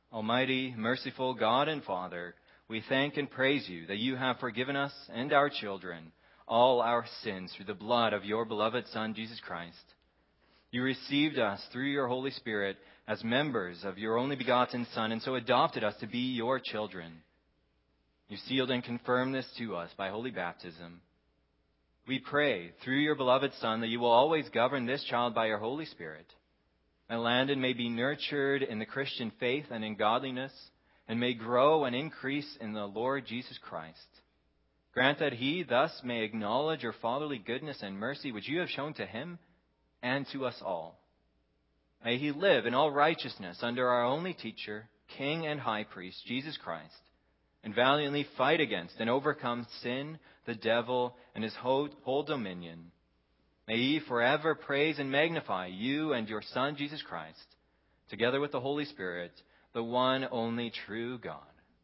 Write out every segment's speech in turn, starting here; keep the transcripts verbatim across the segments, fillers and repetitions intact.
Almighty, merciful God and Father, we thank and praise you that you have forgiven us and our children all our sins through the blood of your beloved Son, Jesus Christ. You received us through your Holy Spirit as members of your only begotten Son, and so adopted us to be your children. You sealed and confirmed this to us by holy baptism. We pray, through your beloved Son, that you will always govern this child by your Holy Spirit. That Landon may be nurtured in the Christian faith and in godliness, and may grow and increase in the Lord Jesus Christ. Grant that he thus may acknowledge your fatherly goodness and mercy, which you have shown to him and to us all. May he live in all righteousness under our only teacher, King and High Priest, Jesus Christ, and valiantly fight against and overcome sin, the devil, and his whole, whole dominion. May he forever praise and magnify you and your Son, Jesus Christ, together with the Holy Spirit, the one only true God.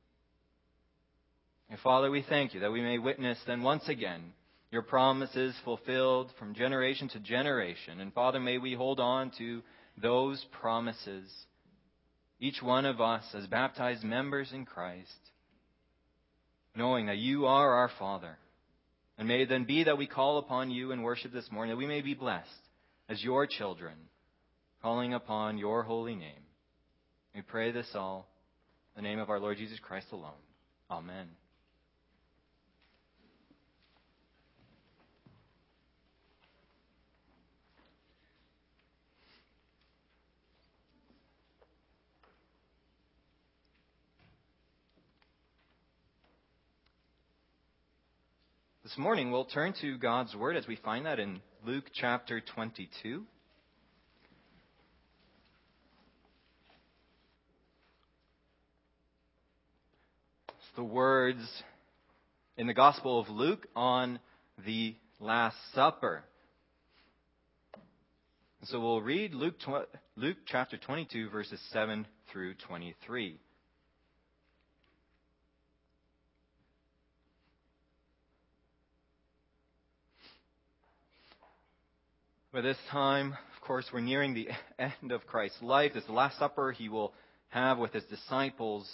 And Father, we thank you that we may witness then once again your promises fulfilled from generation to generation. And Father, may we hold on to those promises, each one of us as baptized members in Christ, knowing that you are our Father. And may it then be that we call upon you in worship this morning, that we may be blessed as your children, calling upon your holy name. We pray this all in the name of our Lord Jesus Christ alone. Amen. This morning we'll turn to God's Word as we find that in Luke chapter twenty-two. It's the words in the Gospel of Luke on the Last Supper. So we'll read Luke, Luke chapter twenty-two, verses seven through twenty-three. By this time, of course, we're nearing the end of Christ's life. This is the Last Supper he will have with his disciples.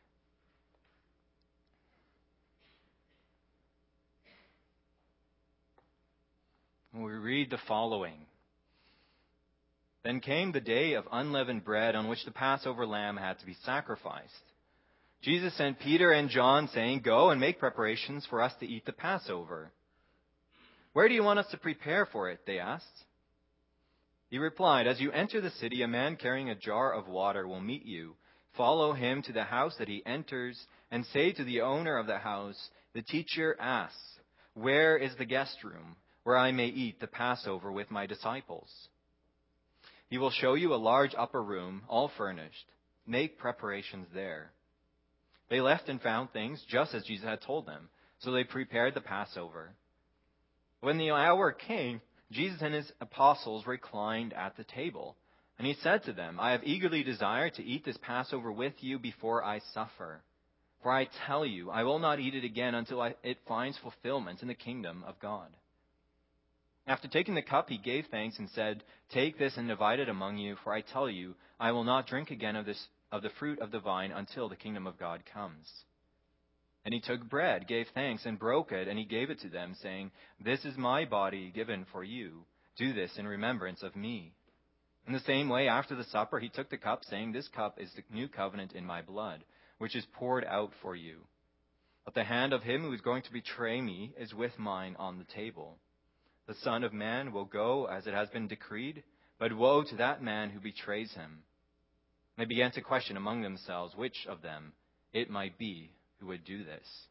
And we read the following. Then came the day of unleavened bread on which the Passover lamb had to be sacrificed. Jesus sent Peter and John, saying, "Go and make preparations for us to eat the Passover." "Where do you want us to prepare for it?" they asked. He replied, "As you enter the city, a man carrying a jar of water will meet you. Follow him to the house that he enters, and say to the owner of the house, 'The teacher asks, where is the guest room, where I may eat the Passover with my disciples?' He will show you a large upper room, all furnished. Make preparations there." They left and found things just as Jesus had told them, so they prepared the Passover. When the hour came, Jesus and his apostles reclined at the table. And he said to them, "I have eagerly desired to eat this Passover with you before I suffer. For I tell you, I will not eat it again until I, it finds fulfillment in the kingdom of God." After taking the cup, he gave thanks and said, "Take this and divide it among you, for I tell you, I will not drink again of this of the fruit of the vine until the kingdom of God comes." And he took bread, gave thanks, and broke it, and he gave it to them, saying, "This is my body given for you. Do this in remembrance of me." In the same way, after the supper, he took the cup, saying, "This cup is the new covenant in my blood, which is poured out for you. But the hand of him who is going to betray me is with mine on the table. The Son of Man will go as it has been decreed, but woe to that man who betrays him." They began to question among themselves which of them it might be who would do this.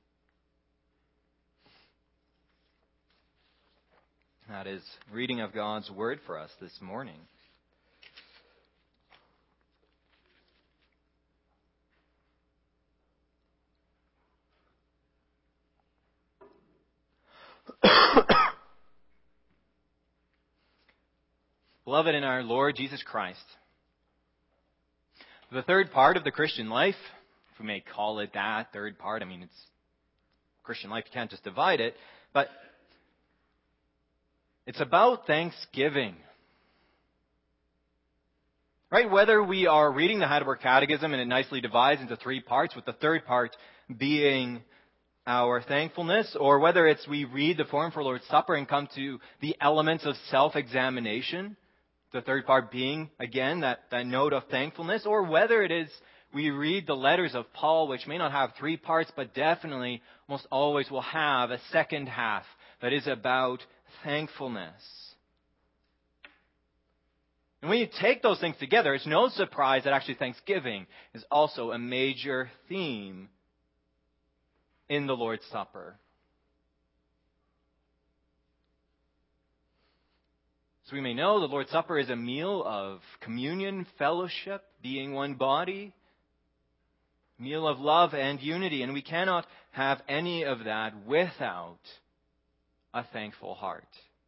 That is reading of God's Word for us this morning. Beloved in our Lord Jesus Christ, the third part of the Christian life, if we may call it that, third part, I mean, it's Christian life, you can't just divide it, but it's about thanksgiving. Right? Whether we are reading the Heidelberg Catechism and it nicely divides into three parts, with the third part being our thankfulness, or whether it's we read the form for Lord's Supper and come to the elements of self-examination, the third part being, again, that, that note of thankfulness, or whether it is we read the letters of Paul, which may not have three parts, but definitely almost always will have a second half that is about thankfulness. And when you take those things together, it's no surprise that actually Thanksgiving is also a major theme in the Lord's Supper. So we may know the Lord's Supper is a meal of communion, fellowship, being one body, meal of love and unity, and we cannot have any of that without a thankful heart.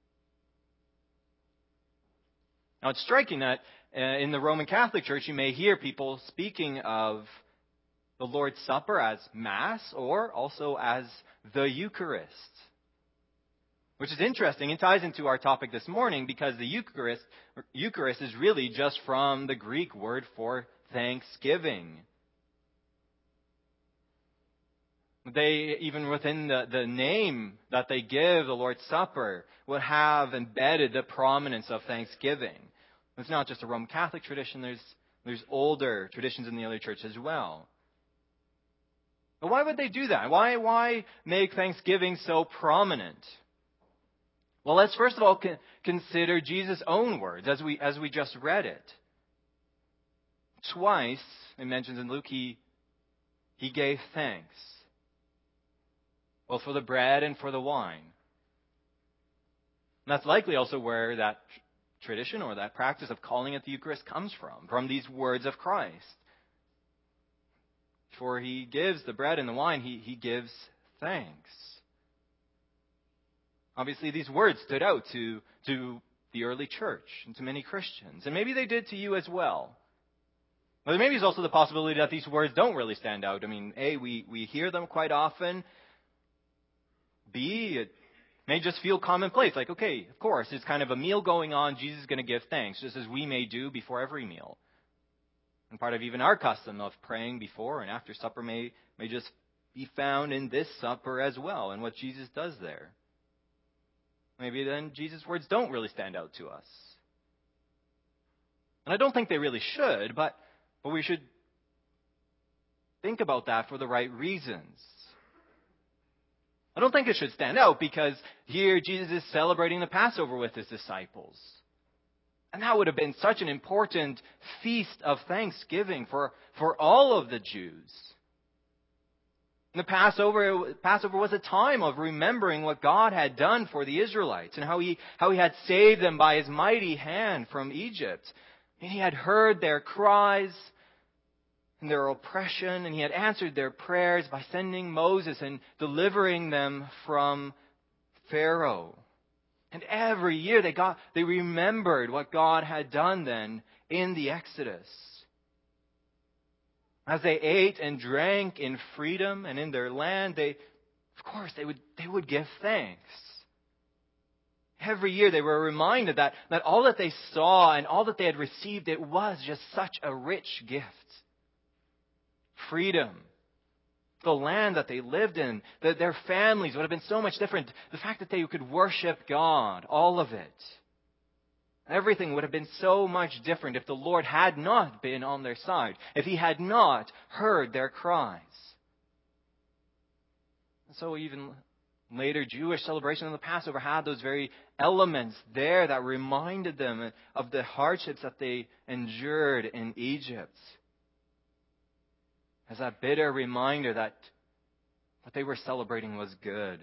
Now, it's striking that uh, in the Roman Catholic Church, you may hear people speaking of the Lord's Supper as Mass or also as the Eucharist. Which is interesting. It ties into our topic this morning because the Eucharist, Eucharist is really just from the Greek word for thanksgiving. They, even within the, the name that they give the Lord's Supper, would have embedded the prominence of thanksgiving. It's not just a Roman Catholic tradition, there's, there's older traditions in the early church as well. But why would they do that? Why, why make Thanksgiving so prominent? Well, let's first of all con- consider Jesus' own words as we, as we just read it. Twice, it mentions in Luke, he, he gave thanks, both for the bread and for the wine. And that's likely also where that tradition or that practice of calling it the Eucharist comes from, from these words of Christ. For he gives the bread and the wine, he, he gives thanks. Obviously, these words stood out to, to the early church and to many Christians. And maybe they did to you as well. But maybe there's also the possibility that these words don't really stand out. I mean, A, we, we hear them quite often. B, it may just feel commonplace. Like, okay, of course, it's kind of a meal going on. Jesus is going to give thanks, just as we may do before every meal. And part of even our custom of praying before and after supper may, may just be found in this supper as well, and what Jesus does there. Maybe then Jesus' words don't really stand out to us. And I don't think they really should, but, but we should think about that for the right reasons. I don't think it should stand out because here Jesus is celebrating the Passover with his disciples. And that would have been such an important feast of thanksgiving for, for all of the Jews. And the Passover, Passover was a time of remembering what God had done for the Israelites and how he, how he had saved them by his mighty hand from Egypt. And he had heard their cries and their oppression, and he had answered their prayers by sending Moses and delivering them from Pharaoh. And every year they got, they remembered what God had done then in the Exodus. As they ate and drank in freedom and in their land, they, of course, they would, they would give thanks. Every year they were reminded that, that all that they saw and all that they had received, it was just such a rich gift. Freedom. The land that they lived in, that their families would have been so much different. The fact that they could worship God, all of it. Everything would have been so much different if the Lord had not been on their side, if he had not heard their cries. And so even later Jewish celebration of the Passover had those very elements there that reminded them of the hardships that they endured in Egypt. As that bitter reminder that what they were celebrating was good.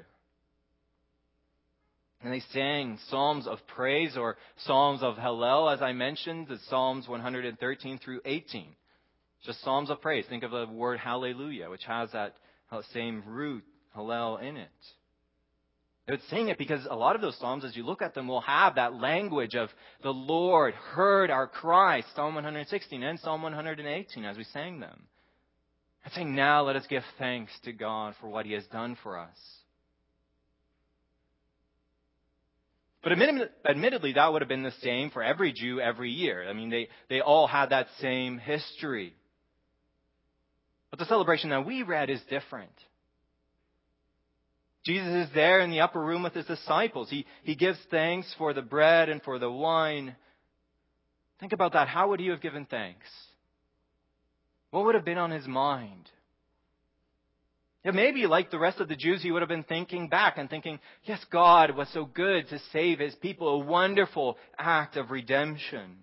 And they sang psalms of praise or psalms of Hallel, as I mentioned, the Psalms one hundred thirteen through eighteen. Just psalms of praise. Think of the word hallelujah, which has that same root, Hallel, in it. They would sing it because a lot of those psalms, as you look at them, will have that language of the Lord heard our cries, Psalm one hundred sixteen and Psalm one hundred eighteen, as we sang them. And saying, now let us give thanks to God for what he has done for us. But admit- admittedly, that would have been the same for every Jew every year. I mean, they, they all had that same history. But the celebration that we read is different. Jesus is there in the upper room with his disciples. He, he gives thanks for the bread and for the wine. Think about that. How would he have given thanks? What would have been on his mind? Yeah, maybe like the rest of the Jews, he would have been thinking back and thinking, yes, God was so good to save his people, a wonderful act of redemption.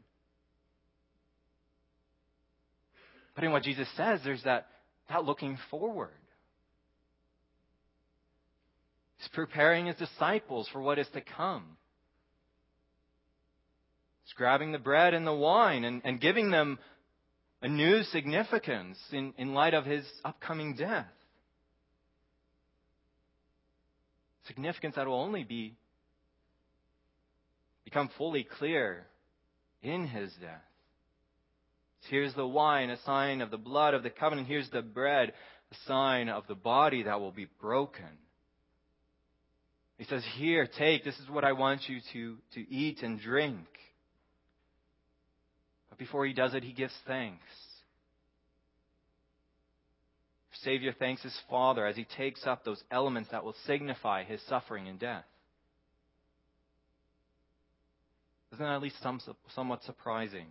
But in what Jesus says, there's that, that looking forward. He's preparing his disciples for what is to come. He's grabbing the bread and the wine and, and giving them a new significance in, in light of his upcoming death. Significance that will only be become fully clear in his death. Here's the wine, a sign of the blood of the covenant. Here's the bread, a sign of the body that will be broken. He says, here, take, this is what I want you to, to eat and drink. But before he does it, he gives thanks. Savior thanks his Father as he takes up those elements that will signify his suffering and death. Isn't that at least some, somewhat surprising?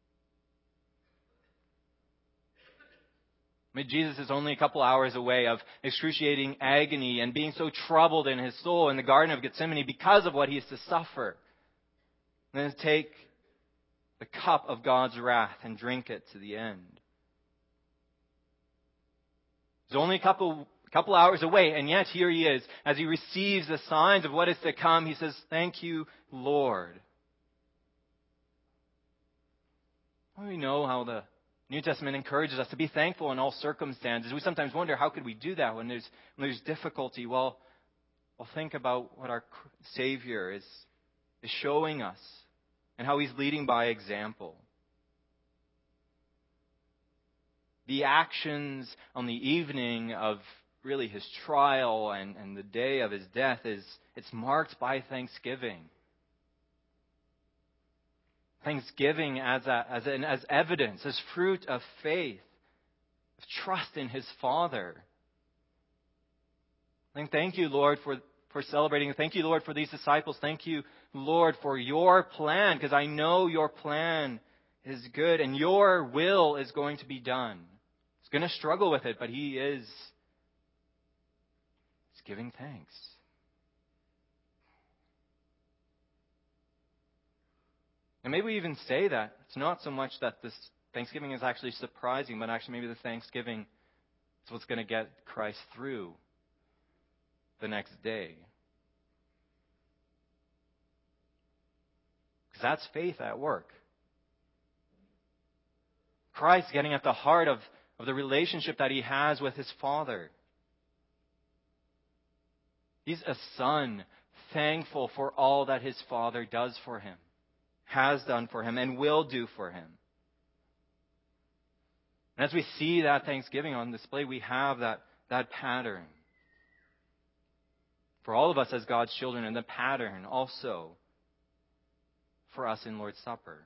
I mean, Jesus is only a couple hours away of excruciating agony and being so troubled in his soul in the Garden of Gethsemane because of what he is to suffer. And then take the cup of God's wrath and drink it to the end. He's only a couple, couple hours away, and yet here he is. As he receives the signs of what is to come, he says, thank you, Lord. Well, we know how the New Testament encourages us to be thankful in all circumstances. We sometimes wonder, how could we do that when there's, when there's difficulty? Well, well, think about what our Savior is, is showing us and how he's leading by example. The actions on the evening of really his trial and, and the day of his death is it's marked by thanksgiving. Thanksgiving as a, as an, as evidence, as fruit of faith, of trust in his Father. And thank you, Lord, for, for celebrating. Thank you, Lord, for these disciples. Thank you, Lord, for your plan, because I know your plan is good and your will is going to be done. He's going to struggle with it, but he is he's giving thanks. And maybe we even say that it's not so much that this Thanksgiving is actually surprising, but actually maybe the Thanksgiving is what's going to get Christ through the next day. Because that's faith at work. Christ getting at the heart of, of the relationship that he has with his Father. He's a son, thankful for all that his Father does for him, has done for him, and will do for him. And as we see that Thanksgiving on display, we have that, that pattern for all of us as God's children, and the pattern also for us in Lord's Supper.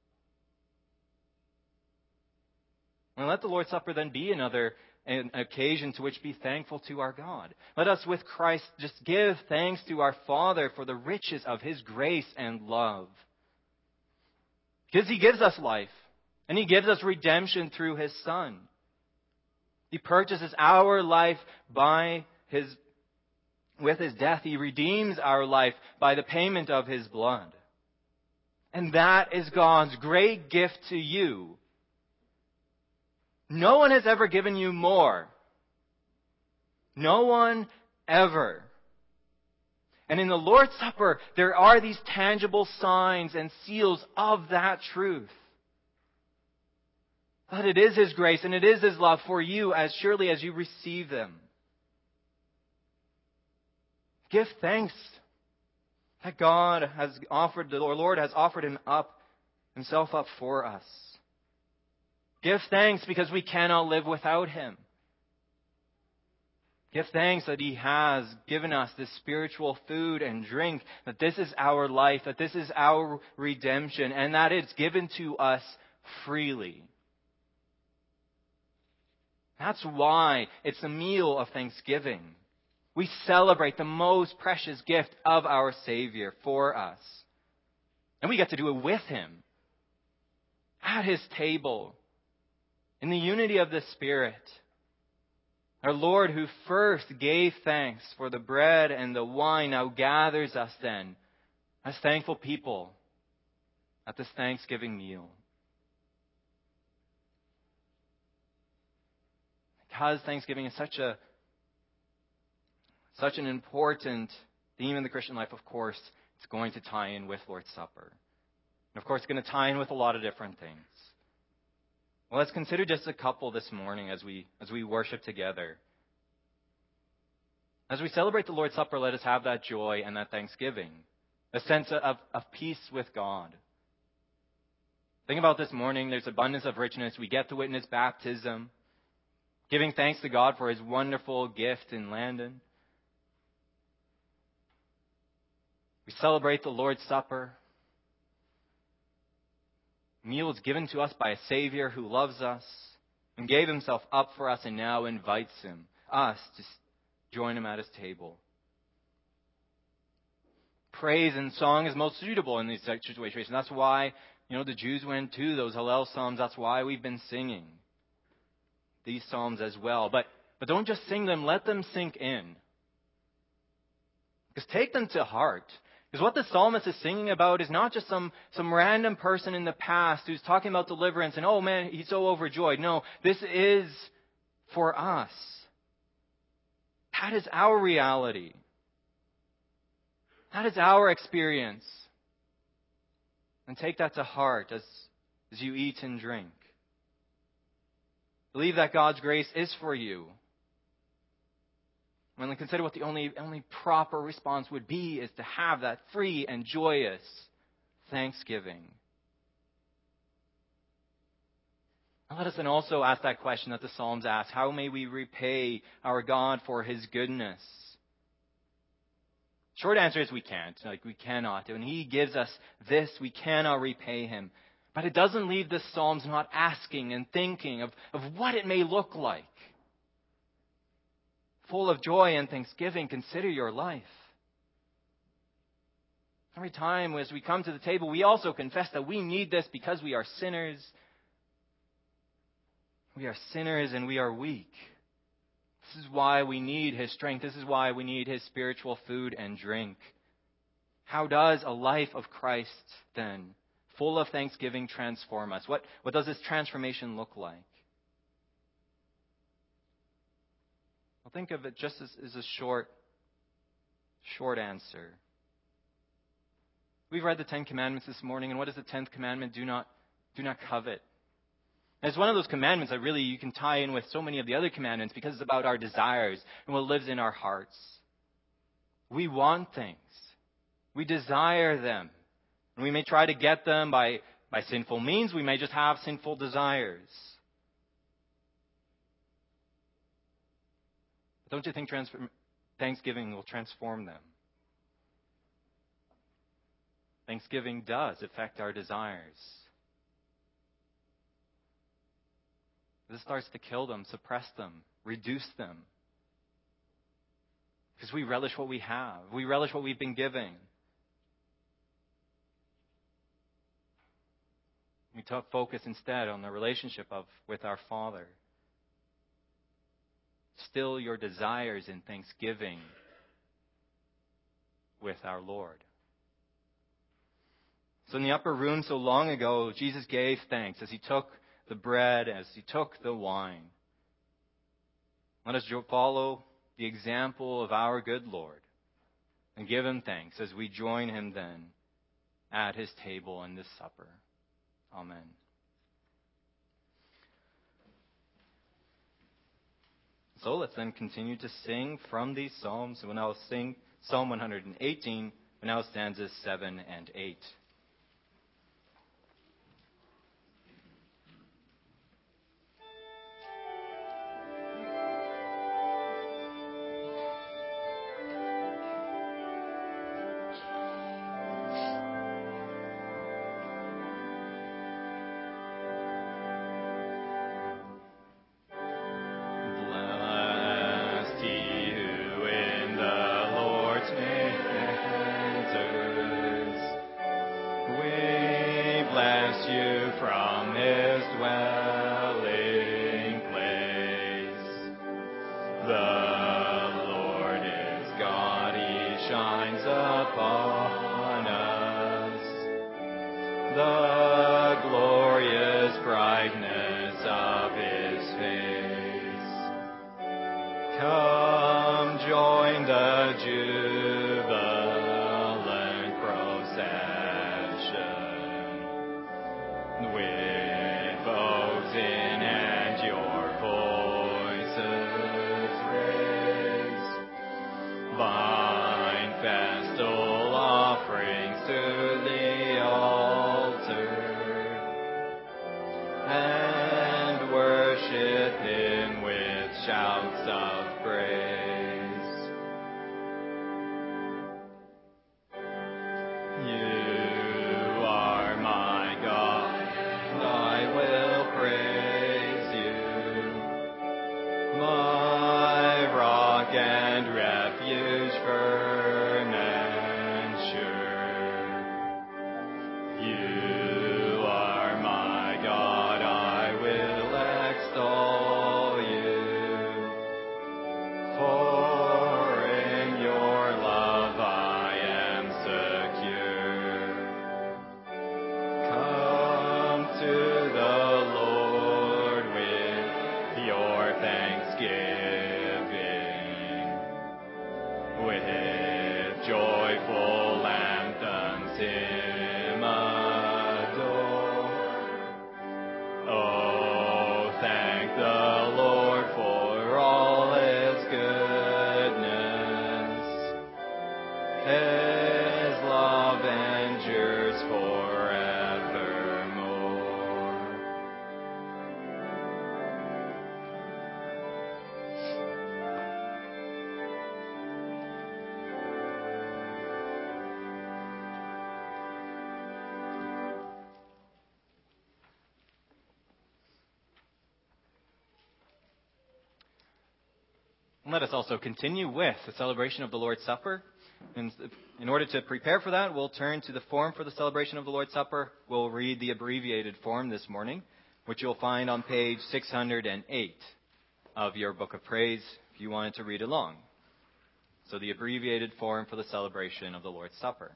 And let the Lord's Supper then be another an occasion to which be thankful to our God. Let us with Christ just give thanks to our Father for the riches of his grace and love. Because he gives us life. And he gives us redemption through his Son. He purchases our life by his, with his death. He redeems our life by the payment of his blood. And that is God's great gift to you. No one has ever given you more. No one ever. And in the Lord's Supper, there are these tangible signs and seals of that truth. That it is his grace and it is his love for you as surely as you receive them. Give thanks that God has offered, the Lord has offered him up, himself up for us. Give thanks because we cannot live without him. Give thanks that He has given us this spiritual food and drink, that this is our life, that this is our redemption, and that it's given to us freely. That's why it's a meal of thanksgiving. We celebrate the most precious gift of our Savior for us. And we get to do it with Him. At His table. In the unity of the Spirit. Our Lord, who first gave thanks for the bread and the wine, now gathers us then as thankful people at this Thanksgiving meal. Because Thanksgiving is such a such an important theme in the Christian life, of course, it's going to tie in with Lord's Supper. And of course, it's going to tie in with a lot of different things. Well, let's consider just a couple this morning as we as we worship together. As we celebrate the Lord's Supper, let us have that joy and that thanksgiving, a sense of, of peace with God. Think about this morning. There's abundance of richness. We get to witness baptism. Giving thanks to God for His wonderful gift in Landon. We celebrate the Lord's Supper. Meal is given to us by a Savior who loves us and gave Himself up for us and now invites Him, us, to join Him at His table. Praise and song is most suitable in these situations. That's why, you know, the Jews went to those Hallel Psalms. That's why we've been singing these psalms as well. But but don't just sing them, let them sink in. Because take them to heart. Because what the psalmist is singing about is not just some, some random person in the past who's talking about deliverance and, oh man, he's so overjoyed. No, this is for us. That is our reality. That is our experience. And take that to heart as, as you eat and drink. Believe that God's grace is for you. When we consider what the only, only proper response would be is to have that free and joyous thanksgiving. And let us then also ask that question that the Psalms ask. How may we repay our God for His goodness? Short answer is we can't. Like we cannot. When He gives us this, we cannot repay Him. But it doesn't leave the Psalms not asking and thinking of, of what it may look like. Full of joy and thanksgiving, consider your life. Every time as we come to the table, we also confess that we need this because we are sinners. We are sinners and we are weak. This is why we need His strength. This is why we need His spiritual food and drink. How does a life of Christ then, full of thanksgiving, transform us? What, what does this transformation look like? Well, think of it just as, as a short, short answer. We've read the Ten Commandments this morning, and what is the tenth commandment? Do not, do not covet. And it's one of those commandments that really you can tie in with so many of the other commandments because it's about our desires and what lives in our hearts. We want things. We desire them. And we may try to get them by, by sinful means. We may just have sinful desires. But don't you think transform, Thanksgiving will transform them? Thanksgiving does affect our desires. This starts to kill them, suppress them, reduce them. Because we relish what we have. We relish what we've been given. We talk focus instead on the relationship of with our Father. Still your desires in thanksgiving with our Lord. So in the upper room so long ago, Jesus gave thanks as He took the bread, as He took the wine. Let us follow the example of our good Lord and give Him thanks as we join Him then at His table in this supper. Amen. So let's then continue to sing from these Psalms. We'll now sing Psalm one hundred eighteen, and now stanzas seven and eight. you from his dwelling place. The Lord is God, he shines upon us. The glorious brightness of his face. Come join the jubilant procession with bows in hand, your voices raise. Bind festal offerings to the altar and worship him with shouts of praise. You are my God, and I will praise you, my rock and refuge, firm and sure. You are my God, I will extol you, for in your love I am secure. Come to the Lord with your thanksgiving, with joyful anthems him adore. Oh, thank the Lord for all his goodness. His love endures forevermore. Let us also continue with the celebration of the Lord's Supper. And in order to prepare for that, we'll turn to the form for the celebration of the Lord's Supper. We'll read the abbreviated form this morning, which you'll find on page six hundred eight of your book of praise if you wanted to read along. So the abbreviated form for the celebration of the Lord's Supper,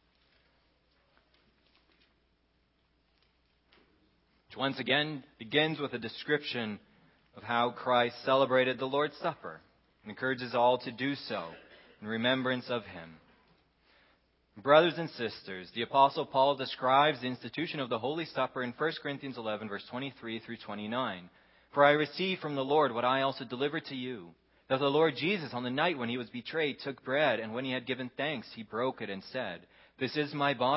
which once again begins with a description of how Christ celebrated the Lord's Supper and encourages all to do so in remembrance of him. Brothers and sisters, the Apostle Paul describes the institution of the Holy Supper in First Corinthians eleven, verse twenty-three through twenty-nine. For I received from the Lord what I also delivered to you, that the Lord Jesus, on the night when he was betrayed, took bread, and when he had given thanks, he broke it and said, "This is my body,